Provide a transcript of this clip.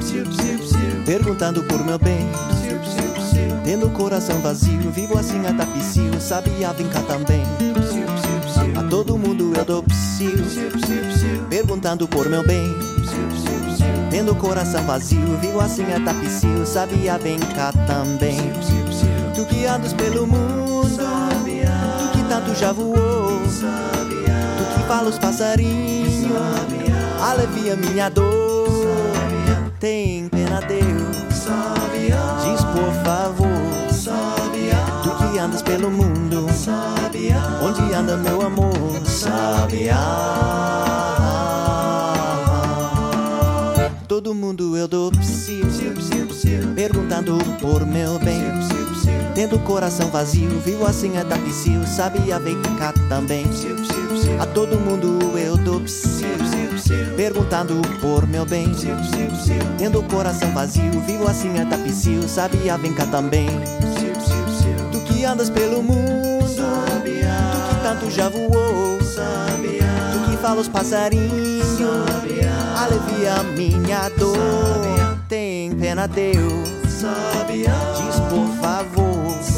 perguntando por meu bem. Tendo o coração vazio, vivo assim a tapicil. Sabia, vem cá também. A todo mundo eu dou psiu, perguntando por meu bem. Tendo o coração vazio, vivo assim a tapicil. Sabia, vem cá também. Tu que andas pelo mundo, tu que tanto já voou, tu que fala os passarinhos, alivia minha dor. Tem pena, Deus, diz por favor. Tu que andas pelo mundo, onde anda meu amor? Todo mundo eu dou psiu, perguntando por meu bem. Tendo o coração vazio, vivo assim a tapicil. Sabia, vem cá também. A todo mundo eu dou psiu, perguntando por meu bem. Tendo o coração vazio, vivo assim a tapicil. Sabia, vem cá também. Tu que andas pelo mundo, tu que tanto já voou, tu que fala os passarinhos, alivia minha dor. Tem pena, Deus, diz por favor.